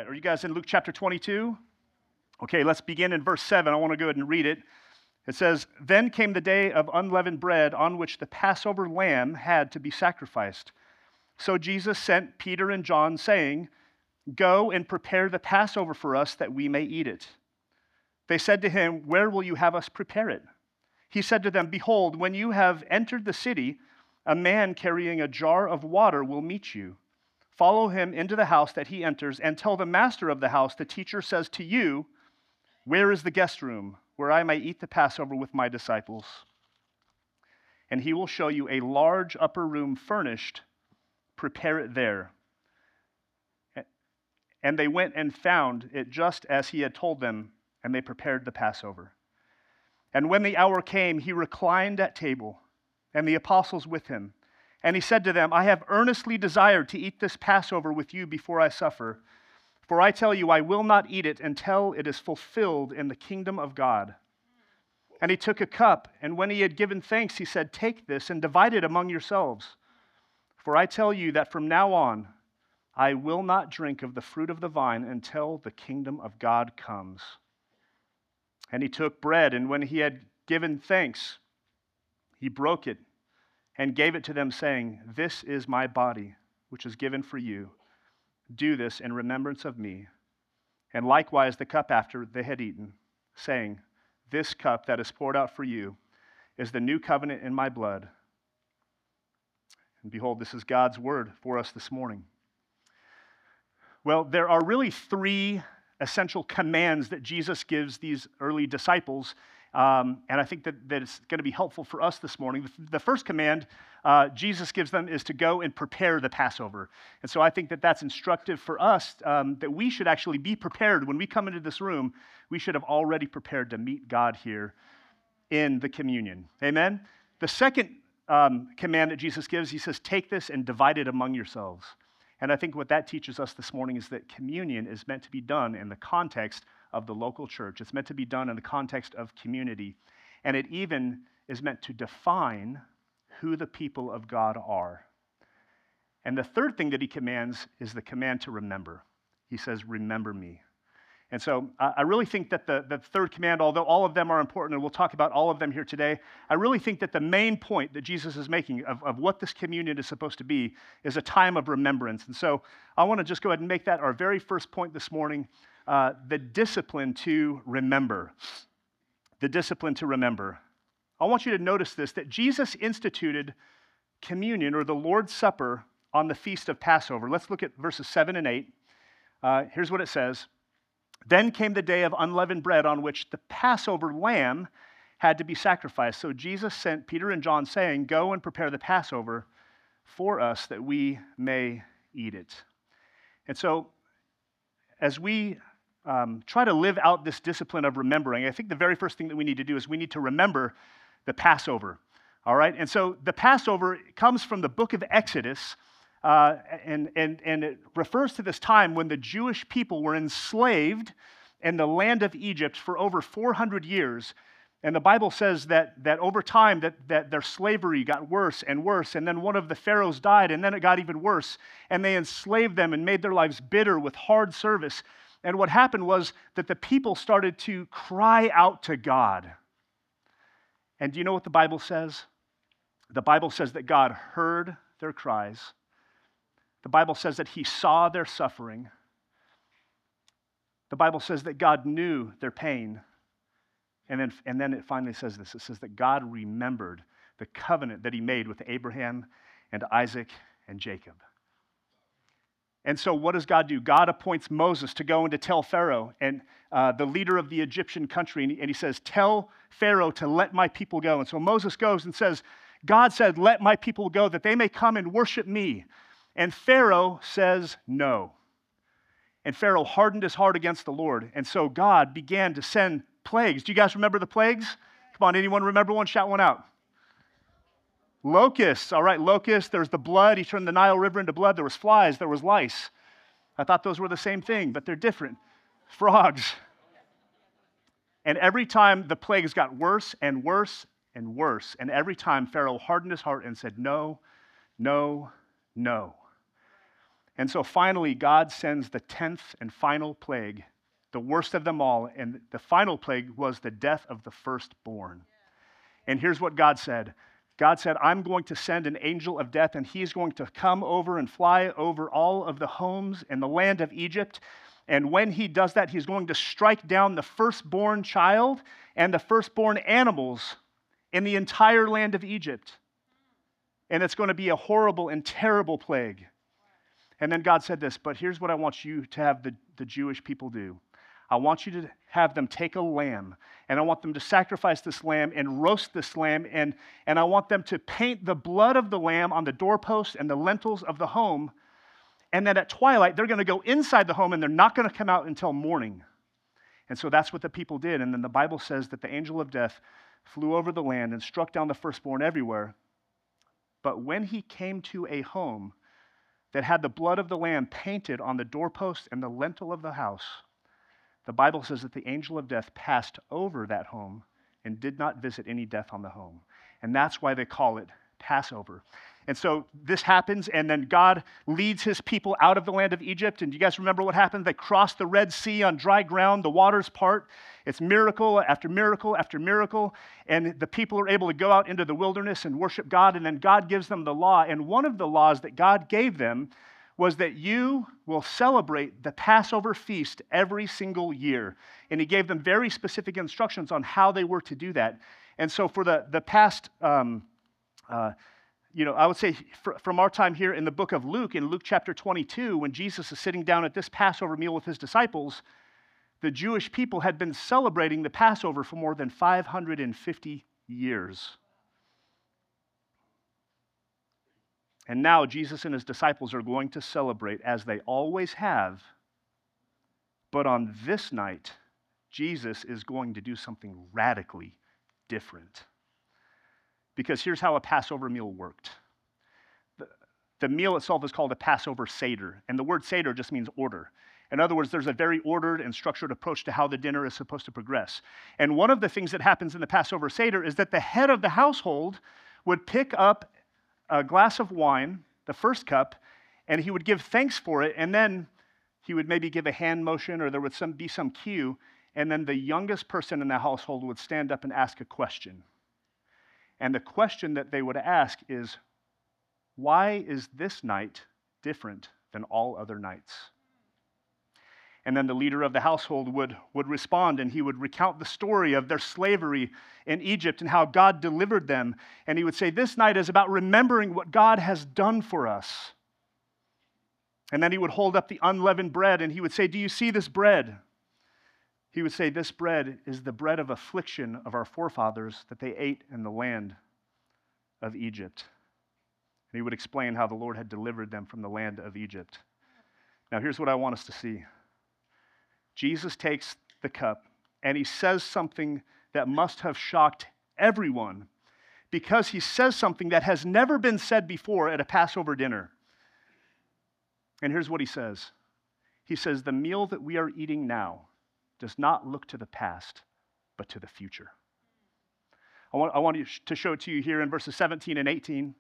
right, are you guys in Luke chapter 22? Okay, let's begin in verse 7. I want to go ahead and read it. It says, "Then came the day of unleavened bread on which the Passover lamb had to be sacrificed. So Jesus sent Peter and John, saying, 'Go and prepare the Passover for us that we may eat it.' They said to him, 'Where will you have us prepare it?' He said to them, 'Behold, when you have entered the city, a man carrying a jar of water will meet you. Follow him into the house that he enters, and tell the master of the house, the teacher says to you, where is the guest room where I may eat the Passover with my disciples? And he will show you a large upper room furnished. Prepare it there.' And they went and found it just as he had told them, and they prepared the Passover. And when the hour came, he reclined at table, and the apostles with him. And he said to them, 'I have earnestly desired to eat this Passover with you before I suffer. For I tell you, I will not eat it until it is fulfilled in the kingdom of God.' And he took a cup, and when he had given thanks, he said, 'Take this and divide it among yourselves. For I tell you that from now on, I will not drink of the fruit of the vine until the kingdom of God comes.' And he took bread, and when he had given thanks, he broke it and gave it to them, saying, 'This is my body, which is given for you. Do this in remembrance of me.' And likewise the cup after they had eaten, saying, 'This cup that is poured out for you is the new covenant in my blood.' And behold, this is God's word for us this morning." Well, there are really three essential commands that Jesus gives these early disciples, and I think that it's going to be helpful for us this morning. The first command Jesus gives them is to go and prepare the Passover. And so I think that that's instructive for us, that we should actually be prepared. When we come into this room, we should have already prepared to meet God here in the communion. Amen? The second command that Jesus gives, he says, "Take this and divide it among yourselves." And I think what that teaches us this morning is that communion is meant to be done in the context of the local church. It's meant to be done in the context of community. And it even is meant to define who the people of God are. And the third thing that he commands is the command to remember. He says, "Remember me." And so I really think that the third command, although all of them are important, and we'll talk about all of them here today, I really think that the main point that Jesus is making of what this communion is supposed to be is a time of remembrance. And so I want to just go ahead and make that our very first point this morning, the discipline to remember. The discipline to remember. I want you to notice this, that Jesus instituted communion, or the Lord's Supper, on the Feast of Passover. Let's look at verses 7 and 8. Here's what it says. "Then came the day of unleavened bread on which the Passover lamb had to be sacrificed. So Jesus sent Peter and John, saying, 'Go and prepare the Passover for us that we may eat it.'" And so as we try to live out this discipline of remembering, I think the very first thing that we need to do is we need to remember the Passover. All right? And so the Passover comes from the book of Exodus, and it refers to this time when the Jewish people were enslaved in the land of Egypt for over 400 years. And the Bible says that over time that their slavery got worse and worse, and then one of the pharaohs died, and then it got even worse, and they enslaved them and made their lives bitter with hard service. And what happened was that the people started to cry out to God. And do you know what the Bible says? The Bible says that God heard their cries. The Bible says that he saw their suffering. The Bible says that God knew their pain. And then it finally says this. It says that God remembered the covenant that he made with Abraham and Isaac and Jacob. And so what does God do? God appoints Moses to go and to tell Pharaoh, and the leader of the Egyptian country, and he says, "Tell Pharaoh to let my people go." And so Moses goes and says, "God said, let my people go that they may come and worship me." And Pharaoh says no. And Pharaoh hardened his heart against the Lord. And so God began to send plagues. Do you guys remember the plagues? Come on, anyone remember one? Shout one out. Locusts. All right, locusts. There's the blood. He turned the Nile River into blood. There was flies. There was lice. I thought those were the same thing, but they're different. Frogs. And every time the plagues got worse and worse and worse. And every time Pharaoh hardened his heart and said, "No, no, no." And so finally, God sends the 10th and final plague, the worst of them all. And the final plague was the death of the firstborn. And here's what God said. God said, I'm going to send an angel of death, and he's going to come over and fly over all of the homes in the land of Egypt. And when he does that, he's going to strike down the firstborn child and the firstborn animals in the entire land of Egypt. And it's going to be a horrible and terrible plague. And then God said this, but here's what I want you to have the Jewish people do. I want you to have them take a lamb, and I want them to sacrifice this lamb and roast this lamb, and I want them to paint the blood of the lamb on the doorposts and the lintels of the home, and then at twilight, they're going to go inside the home, and they're not going to come out until morning. And so that's what the people did, and then the Bible says that the angel of death flew over the land and struck down the firstborn everywhere. But when he came to a home that had the blood of the lamb painted on the doorpost and the lintel of the house, the Bible says that the angel of death passed over that home and did not visit any death on the home. And that's why they call it Passover. And so this happens, and then God leads his people out of the land of Egypt. And do you guys remember what happened? They crossed the Red Sea on dry ground. The waters part. It's miracle after miracle after miracle. And the people are able to go out into the wilderness and worship God. And then God gives them the law. And one of the laws that God gave them was that you will celebrate the Passover feast every single year. And he gave them very specific instructions on how they were to do that. And so for the past, I would say from our time here in the book of Luke, in Luke chapter 22, when Jesus is sitting down at this Passover meal with his disciples, the Jewish people had been celebrating the Passover for more than 550 years. And now Jesus and his disciples are going to celebrate as they always have. But on this night, Jesus is going to do something radically different. Because here's how a Passover meal worked. The meal itself is called a Passover Seder. And the word Seder just means order. In other words, there's a very ordered and structured approach to how the dinner is supposed to progress. And one of the things that happens in the Passover Seder is that the head of the household would pick up a glass of wine, the first cup, and he would give thanks for it, and then he would maybe give a hand motion, or there would be some cue, and then the youngest person in the household would stand up and ask a question. And the question that they would ask is, why is this night different than all other nights? And then the leader of the household would respond, and he would recount the story of their slavery in Egypt and how God delivered them. And he would say, this night is about remembering what God has done for us. And then he would hold up the unleavened bread, and he would say, do you see this bread? He would say, this bread is the bread of affliction of our forefathers that they ate in the land of Egypt. And he would explain how the Lord had delivered them from the land of Egypt. Now here's what I want us to see. Jesus takes the cup, and he says something that must have shocked everyone, because he says something that has never been said before at a Passover dinner. And here's what he says. He says, the meal that we are eating now does not look to the past, but to the future. I want to show it to you here in verses 17 and 18.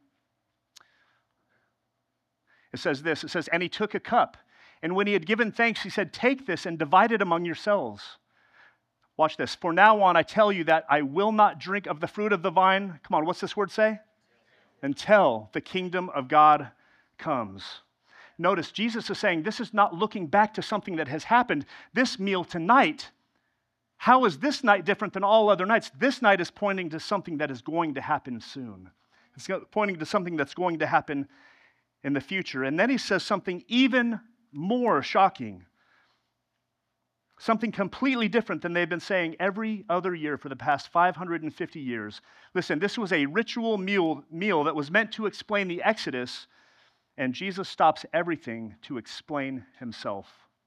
It says this, it says, and he took a cup, and when he had given thanks, he said, take this and divide it among yourselves. Watch this. For now on, I tell you that I will not drink of the fruit of the vine. Come on, what's this word say? Until the kingdom of God comes. Notice, Jesus is saying this is not looking back to something that has happened. This meal tonight, how is this night different than all other nights? This night is pointing to something that is going to happen soon. It's pointing to something that's going to happen in the future. And then he says something even more shocking. Something completely different than they've been saying every other year for the past 550 years. Listen, this was a ritual meal that was meant to explain the Exodus, and Jesus stops everything to explain himself.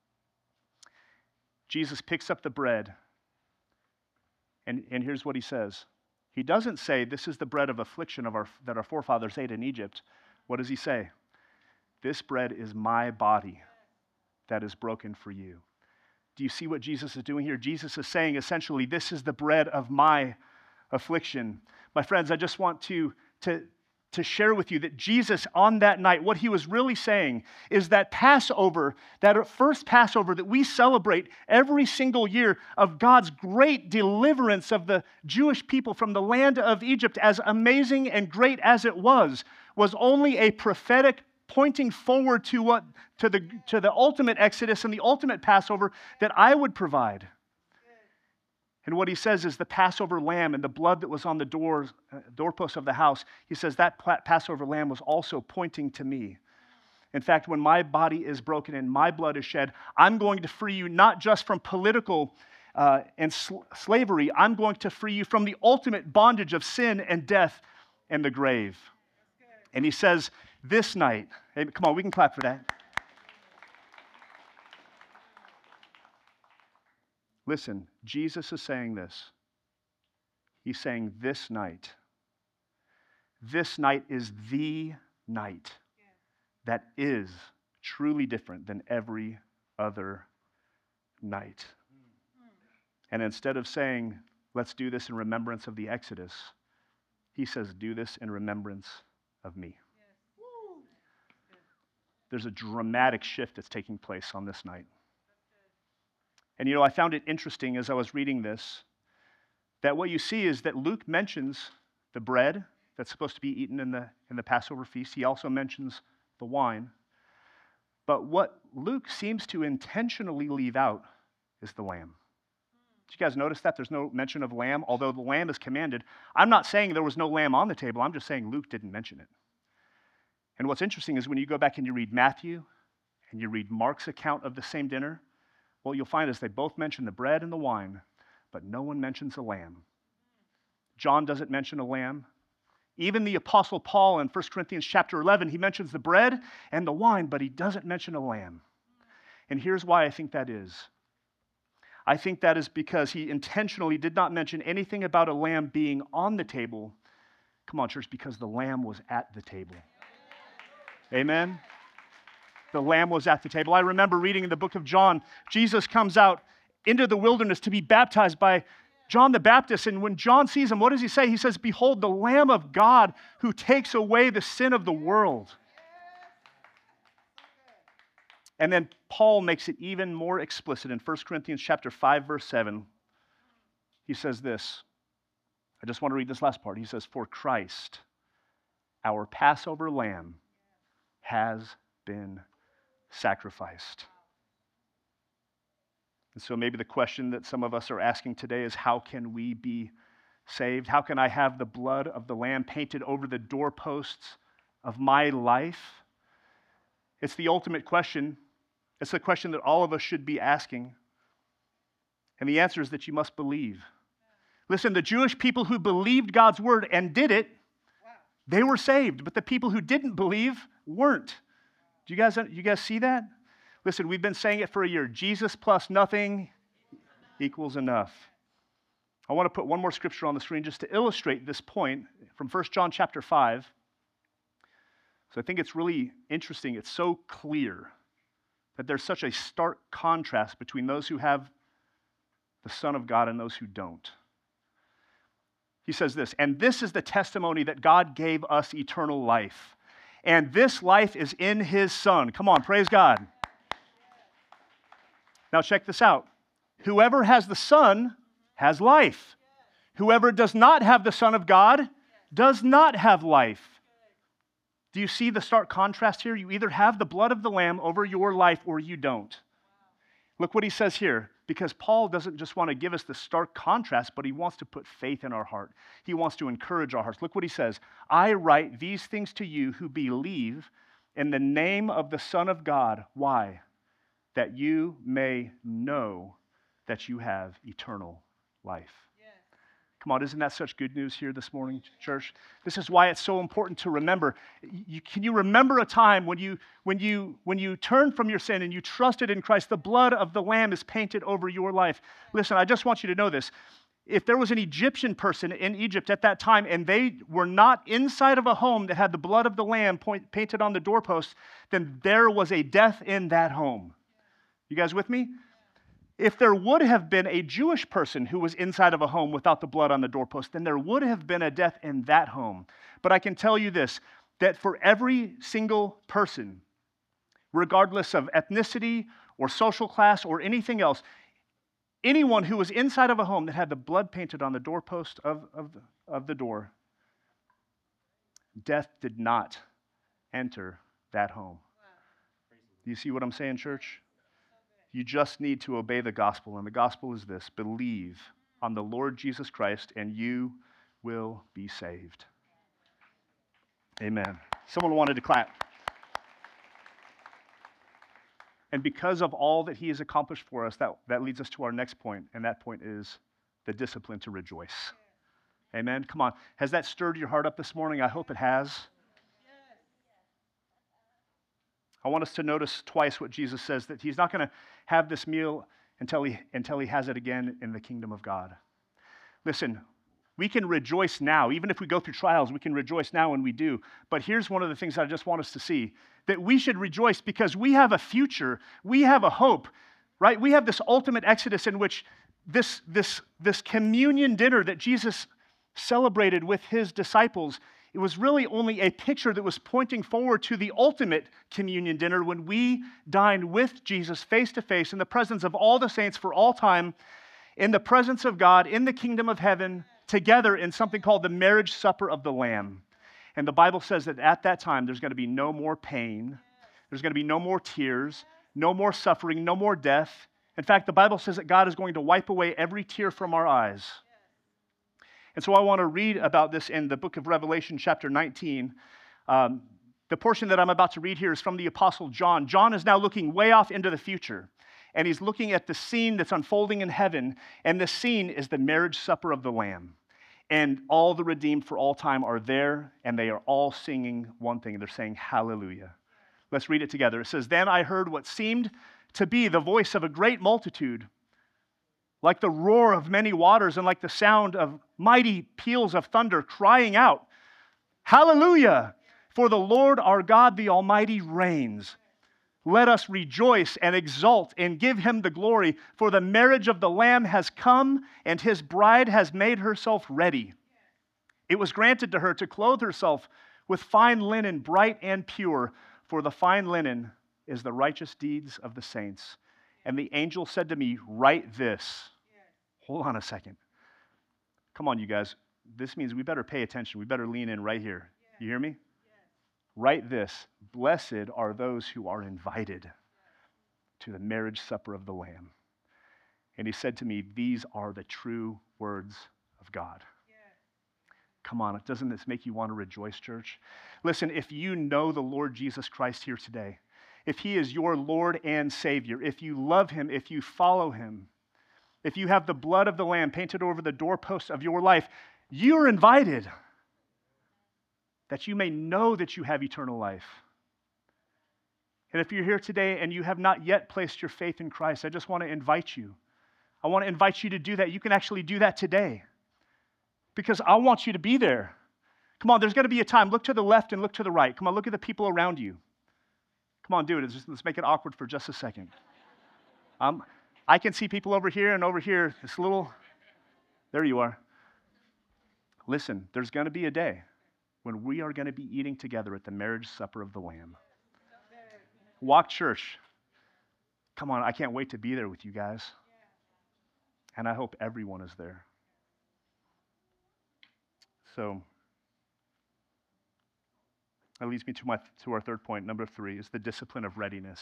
Jesus picks up the bread, and here's what he says. He doesn't say, this is the bread of affliction that our forefathers ate in Egypt. What does he say? This bread is my body that is broken for you. Do you see what Jesus is doing here? Jesus is saying essentially, this is the bread of my affliction. My friends, I just want to to share with you that Jesus on that night, what he was really saying is that Passover, that first Passover that we celebrate every single year of God's great deliverance of the Jewish people from the land of Egypt, as amazing and great as it was only a prophetic pointing forward to the ultimate Exodus and the ultimate Passover that I would provide. And what he says is the Passover lamb and the blood that was on the doorpost of the house, he says that Passover lamb was also pointing to me. In fact, when my body is broken and my blood is shed, I'm going to free you not just from political and slavery, I'm going to free you from the ultimate bondage of sin and death and the grave. And he says, this night, hey, come on, we can clap for that. Listen, Jesus is saying this. He's saying this night is the night that is truly different than every other night. And instead of saying, let's do this in remembrance of the Exodus, he says, do this in remembrance of me. There's a dramatic shift that's taking place on this night. And I found it interesting as I was reading this, that what you see is that Luke mentions the bread that's supposed to be eaten in the Passover feast. He also mentions the wine. But what Luke seems to intentionally leave out is the lamb. Did you guys notice that? There's no mention of lamb, although the lamb is commanded. I'm not saying there was no lamb on the table. I'm just saying Luke didn't mention it. And what's interesting is when you go back and you read Matthew and you read Mark's account of the same dinner, what you'll find is they both mention the bread and the wine, but no one mentions a lamb. John doesn't mention a lamb. Even the Apostle Paul in 1 Corinthians chapter 11, he mentions the bread and the wine, but he doesn't mention a lamb. And here's why I think that is. I think that is because he intentionally did not mention anything about a lamb being on the table. Come on, church, because the lamb was at the table. Amen? The lamb was at the table. I remember reading in the book of John, Jesus comes out into the wilderness to be baptized by John the Baptist. And when John sees him, what does he say? He says, behold, the Lamb of God who takes away the sin of the world. And then Paul makes it even more explicit in 1 Corinthians chapter 5, verse 7. He says this. I just want to read this last part. He says, for Christ, our Passover lamb, has been sacrificed. And so maybe the question that some of us are asking today is, how can we be saved? How can I have the blood of the Lamb painted over the doorposts of my life? It's the ultimate question. It's the question that all of us should be asking. And the answer is that you must believe. Listen, the Jewish people who believed God's word and did it, they were saved. But the people who didn't believe weren't. Do you guys see that? Listen, we've been saying it for a year. Jesus plus nothing equals enough. I want to put one more scripture on the screen just to illustrate this point from 1 John chapter 5. So I think it's really interesting. It's so clear that there's such a stark contrast between those who have the Son of God and those who don't. He says this, and this is the testimony that God gave us eternal life. And this life is in his Son. Come on, praise God. Now check this out. Whoever has the Son has life. Whoever does not have the Son of God does not have life. Do you see the stark contrast here? You either have the blood of the Lamb over your life or you don't. Look what he says here, because Paul doesn't just want to give us the stark contrast, but he wants to put faith in our heart. He wants to encourage our hearts. Look what he says. I write these things to you who believe in the name of the Son of God. Why? That you may know that you have eternal life. Come on, isn't that such good news here this morning, church? This is why it's so important to remember. Can you remember a time when you turned from your sin and you trusted in Christ? The blood of the Lamb is painted over your life. Listen, I just want you to know this. If there was an Egyptian person in Egypt at that time and they were not inside of a home that had the blood of the Lamb painted on the doorpost, then there was a death in that home. You guys with me? If there would have been a Jewish person who was inside of a home without the blood on the doorpost, then there would have been a death in that home. But I can tell you this, that for every single person, regardless of ethnicity or social class or anything else, anyone who was inside of a home that had the blood painted on the doorpost of the door, death did not enter that home. Do you see what I'm saying, church? You just need to obey the gospel, and the gospel is this: believe on the Lord Jesus Christ, and you will be saved. Amen. Someone wanted to clap. And because of all that he has accomplished for us, that leads us to our next point, and that point is the discipline to rejoice. Amen. Come on. Has that stirred your heart up this morning? I hope it has. I want us to notice twice what Jesus says, that he's not going to have this meal until he has it again in the kingdom of God. Listen, we can rejoice now. Even if we go through trials, we can rejoice now, and we do. But here's one of the things I just want us to see, that we should rejoice because we have a future. We have a hope, right? We have this ultimate exodus in which this communion dinner that Jesus celebrated with his disciples, it was really only a picture that was pointing forward to the ultimate communion dinner when we dined with Jesus face to face in the presence of all the saints for all time, in the presence of God, in the kingdom of heaven, together in something called the marriage supper of the Lamb. And the Bible says that at that time, there's going to be no more pain. There's going to be no more tears, no more suffering, no more death. In fact, the Bible says that God is going to wipe away every tear from our eyes. And so I want to read about this in the book of Revelation, chapter 19. The portion that I'm about to read here is from the Apostle John. John is now looking way off into the future, and he's looking at the scene that's unfolding in heaven, and the scene is the marriage supper of the Lamb. And all the redeemed for all time are there, and they are all singing one thing. They're saying, hallelujah. Let's read it together. It says, "Then I heard what seemed to be the voice of a great multitude, like the roar of many waters and like the sound of mighty peals of thunder, crying out, 'Hallelujah! For the Lord our God, the Almighty, reigns. Let us rejoice and exult and give him the glory, for the marriage of the Lamb has come, and his bride has made herself ready. It was granted to her to clothe herself with fine linen, bright and pure, for the fine linen is the righteous deeds of the saints.' And the angel said to me, 'Write this.'" Hold on a second. Come on, you guys. This means we better pay attention. We better lean in right here. You hear me? "Write this: Blessed are those who are invited to the marriage supper of the Lamb." And he said to me, "These are the true words of God." Come on, doesn't this make you want to rejoice, church? Listen, if you know the Lord Jesus Christ here today, if he is your Lord and Savior, if you love him, if you follow him, if you have the blood of the Lamb painted over the doorposts of your life, you're invited, that you may know that you have eternal life. And if you're here today and you have not yet placed your faith in Christ, I just want to invite you. I want to invite you to do that. You can actually do that today, because I want you to be there. Come on, there's going to be a time. Look to the left and look to the right. Come on, look at the people around you. Come on, do it. Let's make it awkward for just a second. I can see people over here and over here. This little, there you are. Listen, there's going to be a day when we are going to be eating together at the marriage supper of the Lamb. Walk Church. Come on, I can't wait to be there with you guys. And I hope everyone is there. So, that leads me to our third point. Number 3 is the discipline of readiness.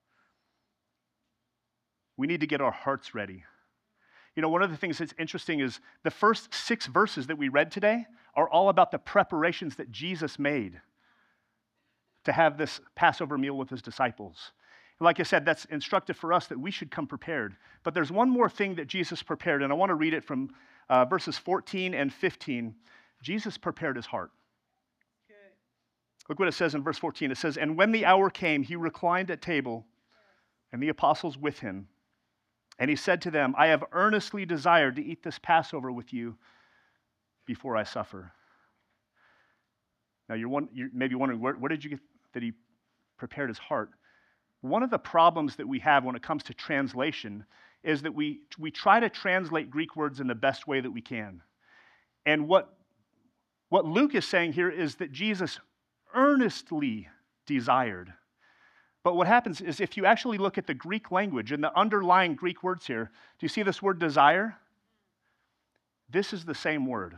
We need to get our hearts ready. You know, one of the things that's interesting is the first 6 verses that we read today are all about the preparations that Jesus made to have this Passover meal with his disciples. And like I said, that's instructive for us that we should come prepared. But there's one more thing that Jesus prepared, and I want to read it from verses 14 and 15. Jesus prepared his heart. Look what it says in verse 14. It says, "And when the hour came, he reclined at table, and the apostles with him. And he said to them, 'I have earnestly desired to eat this Passover with you before I suffer.'" Now, you're maybe wondering, where did you get that he prepared his heart? One of the problems that we have when it comes to translation is that we try to translate Greek words in the best way that we can. And what Luke is saying here is that Jesus earnestly desired. But what happens is if you actually look at the Greek language and the underlying Greek words here, do you see this word desire? This is the same word.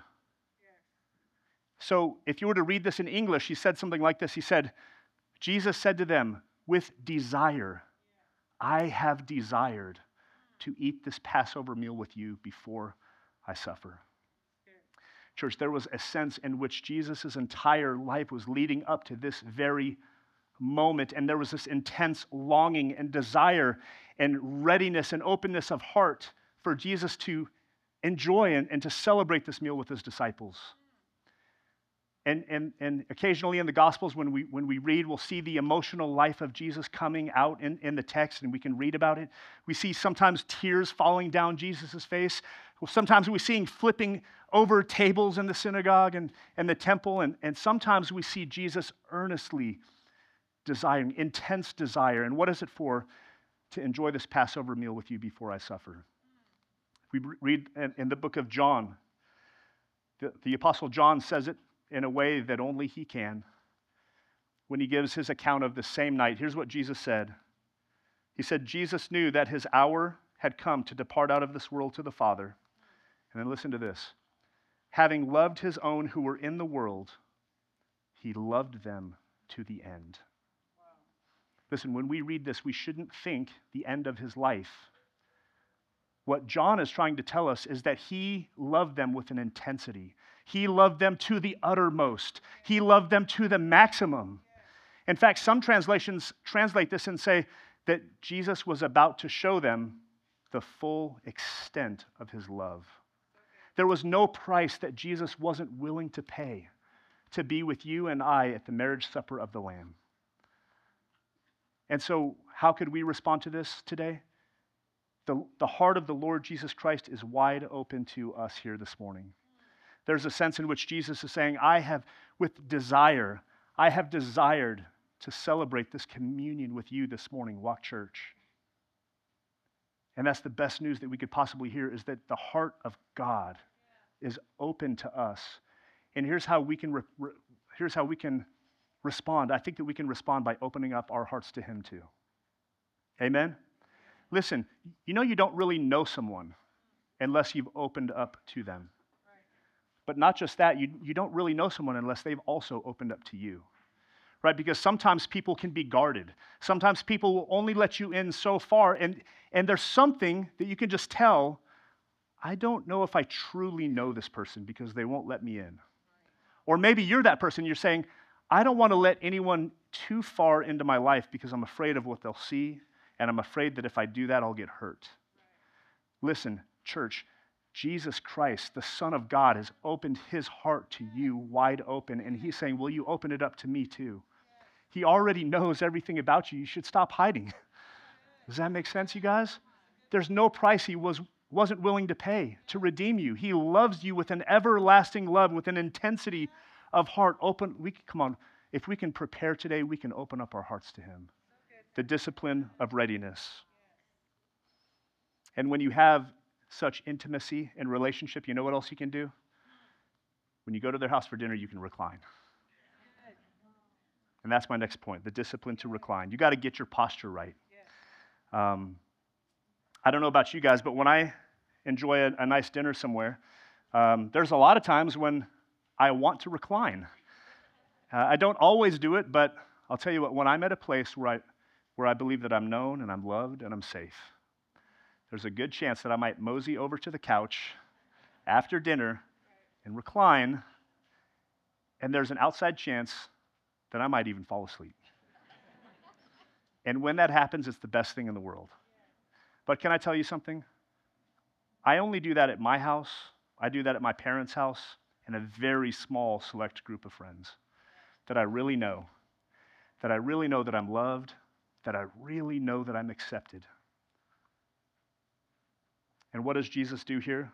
So if you were to read this in English, he said something like this. He said, Jesus said to them, with desire, I have desired to eat this Passover meal with you before I suffer. Church, there was a sense in which Jesus' entire life was leading up to this very moment, and there was this intense longing and desire and readiness and openness of heart for Jesus to enjoy and to celebrate this meal with his disciples. And occasionally in the Gospels, when we read, we'll see the emotional life of Jesus coming out in the text, and we can read about it. We see sometimes tears falling down Jesus' face. Sometimes we see him flipping over tables in the synagogue and the temple, and sometimes we see Jesus earnestly desiring, intense desire. And what is it for? To enjoy this Passover meal with you before I suffer. We read in the book of John, the Apostle John says it in a way that only he can. When he gives his account of the same night, here's what Jesus said. He said, Jesus knew that his hour had come to depart out of this world to the Father. And then listen to this. Having loved his own who were in the world, he loved them to the end. Wow. Listen, when we read this, we shouldn't think the end of his life. What John is trying to tell us is that he loved them with an intensity. He loved them to the uttermost. He loved them to the maximum. In fact, some translations translate this and say that Jesus was about to show them the full extent of his love. There was no price that Jesus wasn't willing to pay to be with you and I at the marriage supper of the Lamb. And so, how could we respond to this today? The heart of the Lord Jesus Christ is wide open to us here this morning. There's a sense in which Jesus is saying, I have desired to celebrate this communion with you this morning, Walk Church. And that's the best news that we could possibly hear, is that the heart of God is open to us. And here's how we can respond. I think that we can respond by opening up our hearts to him too. Amen? Listen, you know you don't really know someone unless you've opened up to them. But not just that, you don't really know someone unless they've also opened up to you. Right? Because sometimes people can be guarded. Sometimes people will only let you in so far, and there's something that you can just tell, I don't know if I truly know this person because they won't let me in. Or maybe you're that person, you're saying, I don't want to let anyone too far into my life because I'm afraid of what they'll see, and I'm afraid that if I do that, I'll get hurt. Listen, church, Jesus Christ, the Son of God, has opened his heart to you wide open, and he's saying, will you open it up to me too? He already knows everything about you. You should stop hiding. Does that make sense, you guys? There's no price he wasn't willing to pay to redeem you. He loves you with an everlasting love, with an intensity of heart. Come on, if we can prepare today, we can open up our hearts to him. The discipline of readiness. And when you have such intimacy and relationship, you know what else you can do? When you go to their house for dinner, you can recline. And that's my next point, the discipline to recline. You got to get your posture right. I don't know about you guys, but when I enjoy a nice dinner somewhere, there's a lot of times when I want to recline. I don't always do it, but I'll tell you what, when I'm at a place where I believe that I'm known and I'm loved and I'm safe, there's a good chance that I might mosey over to the couch after dinner and recline, and there's an outside chance that I might even fall asleep. And when that happens, it's the best thing in the world. But can I tell you something? I only do that at my house. I do that at my parents' house and a very small select group of friends that I really know that I'm loved, that I really know that I'm accepted. And what does Jesus do here?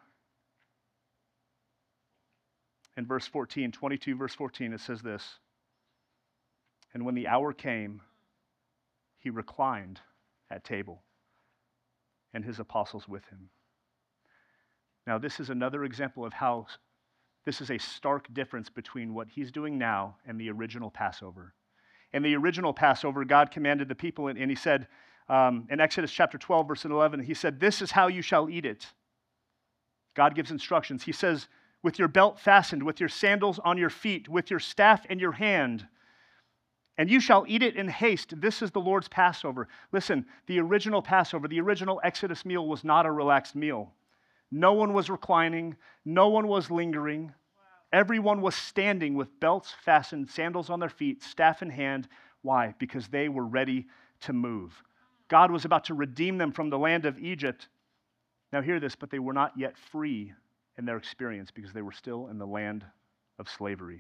In verse 14, 22 verse 14, it says this, and when the hour came, he reclined at table, and his apostles with him. Now, this is another example of how this is a stark difference between what he's doing now and the original Passover. In the original Passover, God commanded the people, and he said, in Exodus chapter 12, verse 11, he said, "This is how you shall eat it." God gives instructions. He says, "With your belt fastened, with your sandals on your feet, with your staff in your hand, and you shall eat it in haste. This is the Lord's Passover." Listen, the original Passover, the original Exodus meal was not a relaxed meal. No one was reclining. No one was lingering. Everyone was standing with belts fastened, sandals on their feet, staff in hand. Why? Because they were ready to move. God was about to redeem them from the land of Egypt. Now hear this, but they were not yet free in their experience because they were still in the land of slavery.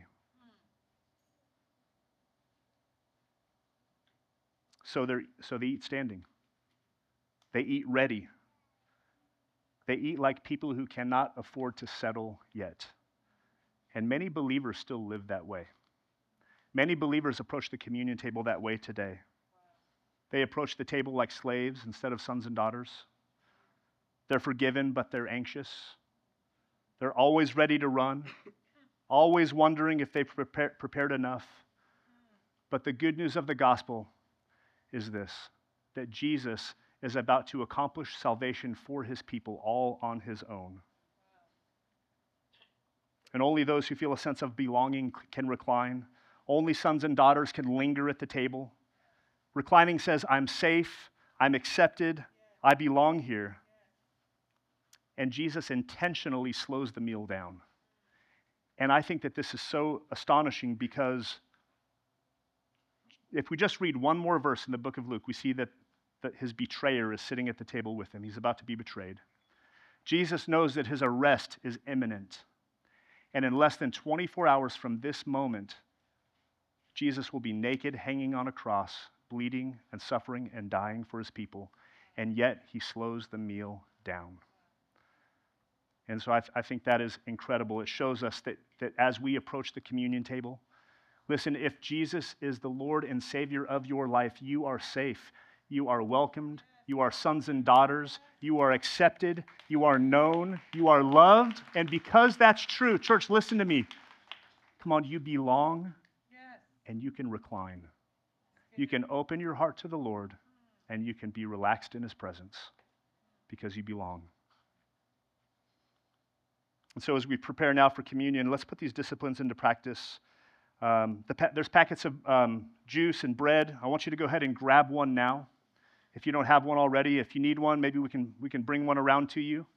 So they eat standing. They eat ready. They eat like people who cannot afford to settle yet. And many believers still live that way. Many believers approach the communion table that way today. They approach the table like slaves instead of sons and daughters. They're forgiven, but they're anxious. They're always ready to run, always wondering if they've prepared enough. But the good news of the gospel is this, that Jesus is about to accomplish salvation for his people all on his own. And only those who feel a sense of belonging can recline. Only sons and daughters can linger at the table. Reclining says, I'm safe, I'm accepted, I belong here. And Jesus intentionally slows the meal down. And I think that this is so astonishing because if we just read one more verse in the book of Luke, we see that his betrayer is sitting at the table with him. He's about to be betrayed. Jesus knows that his arrest is imminent. And in less than 24 hours from this moment, Jesus will be naked, hanging on a cross, bleeding and suffering and dying for his people. And yet he slows the meal down. And so I think that is incredible. It shows us that as we approach the communion table, listen, if Jesus is the Lord and Savior of your life, you are safe. You are welcomed. You are sons and daughters. You are accepted. You are known. You are loved. And because that's true, church, listen to me. Come on, you belong and you can recline. You can open your heart to the Lord and you can be relaxed in his presence because you belong. And so as we prepare now for communion, let's put these disciplines into practice. There's packets of juice and bread. I want you to go ahead and grab one now. If you don't have one already, if you need one, maybe we can bring one around to you.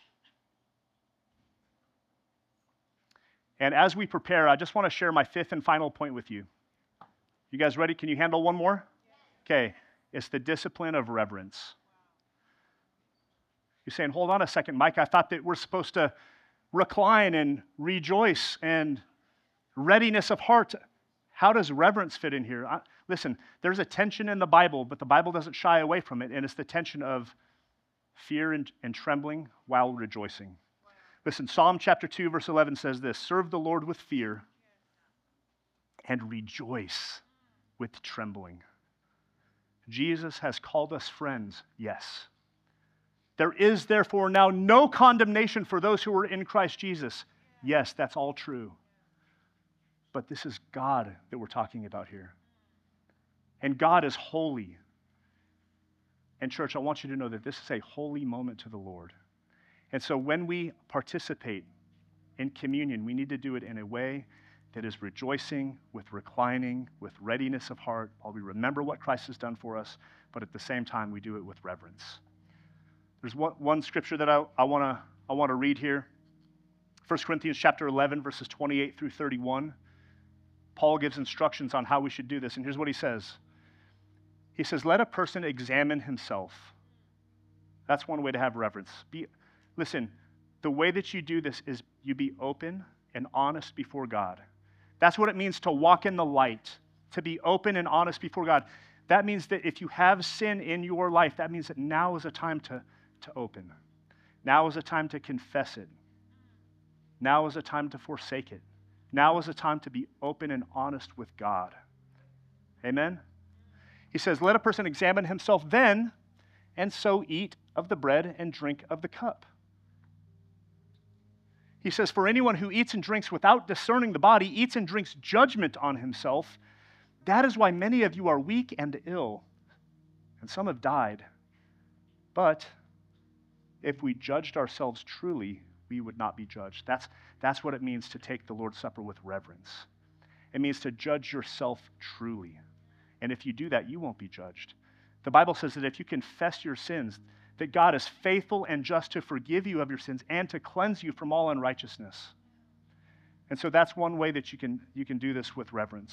And as we prepare, I just want to share my fifth and final point with you. You guys ready? Can you handle one more? Okay. It's the discipline of reverence. You're saying, hold on a second, Mike. I thought that we're supposed to recline and rejoice and readiness of heart. How does reverence fit in here? Listen, there's a tension in the Bible, but the Bible doesn't shy away from it, and it's the tension of fear and trembling while rejoicing. Wow. Listen, Psalm chapter 2, verse 11 says this, serve the Lord with fear and rejoice with trembling. Jesus has called us friends, yes. There is therefore now no condemnation for those who are in Christ Jesus. Yes, that's all true. But this is God that we're talking about here. And God is holy. And church, I want you to know that this is a holy moment to the Lord. And so when we participate in communion, we need to do it in a way that is rejoicing, with reclining, with readiness of heart, while we remember what Christ has done for us, but at the same time we do it with reverence. There's one scripture that I want to read here. 1 Corinthians chapter 11, verses 28 through 31. Paul gives instructions on how we should do this, and here's what he says. He says, let a person examine himself. That's one way to have reverence. Listen, the way that you do this is you be open and honest before God. That's what it means to walk in the light, to be open and honest before God. That means that if you have sin in your life, that means that now is a time to open. Now is a time to confess it. Now is a time to forsake it. Now is a time to be open and honest with God. Amen? He says, let a person examine himself then, and so eat of the bread and drink of the cup. He says, for anyone who eats and drinks without discerning the body eats and drinks judgment on himself. That is why many of you are weak and ill, and some have died. But if we judged ourselves truly, we would not be judged. That's what it means to take the Lord's Supper with reverence. It means to judge yourself truly. And if you do that, you won't be judged. The Bible says that if you confess your sins, that God is faithful and just to forgive you of your sins and to cleanse you from all unrighteousness. And so that's one way that you can do this with reverence.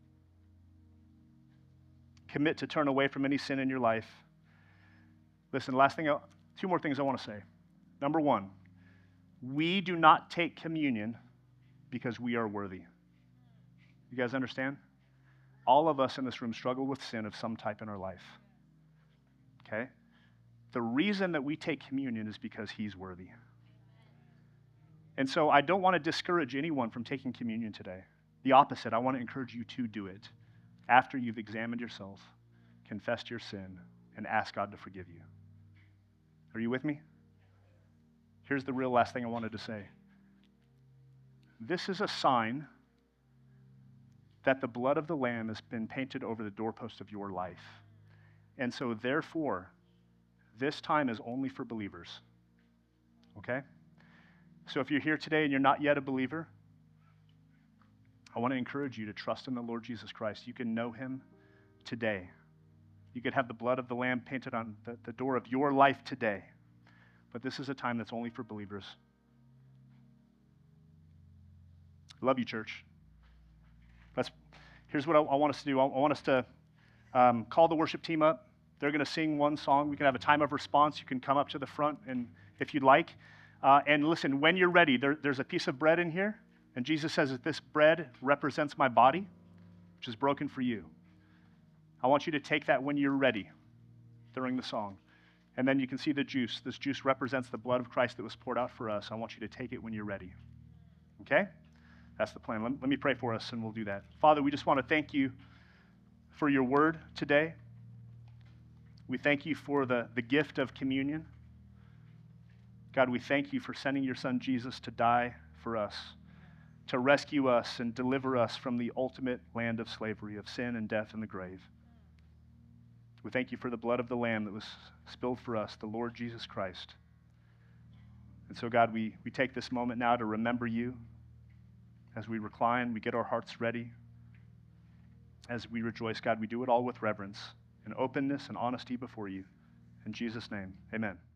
Commit to turn away from any sin in your life. Listen, two more things I want to say. Number one, we do not take communion because we are worthy. You guys understand? All of us in this room struggle with sin of some type in our life. Okay? The reason that we take communion is because he's worthy. And so I don't want to discourage anyone from taking communion today. The opposite, I want to encourage you to do it after you've examined yourself, confessed your sin, and asked God to forgive you. Are you with me? Here's the real last thing I wanted to say. This is a sign that the blood of the Lamb has been painted over the doorpost of your life. And so therefore, this time is only for believers. Okay? So if you're here today and you're not yet a believer, I want to encourage you to trust in the Lord Jesus Christ. You can know him today. You could have the blood of the Lamb painted on the door of your life today. But this is a time that's only for believers. I love you, church. Here's what I want us to do. I want us to call the worship team up. They're going to sing one song. We can have a time of response. You can come up to the front and if you'd like. And listen, when you're ready, there's a piece of bread in here. And Jesus says that this bread represents my body, which is broken for you. I want you to take that when you're ready during the song. And then you can see the juice. This juice represents the blood of Christ that was poured out for us. I want you to take it when you're ready. Okay? That's the plan. Let me pray for us and we'll do that. Father, we just want to thank you for your word today. We thank you for the gift of communion. God, we thank you for sending your son Jesus to die for us, to rescue us and deliver us from the ultimate land of slavery, of sin and death and the grave. We thank you for the blood of the Lamb that was spilled for us, the Lord Jesus Christ. And so, God, we take this moment now to remember you. As we recline, we get our hearts ready. As we rejoice, God, we do it all with reverence and openness and honesty before you. In Jesus' name, amen.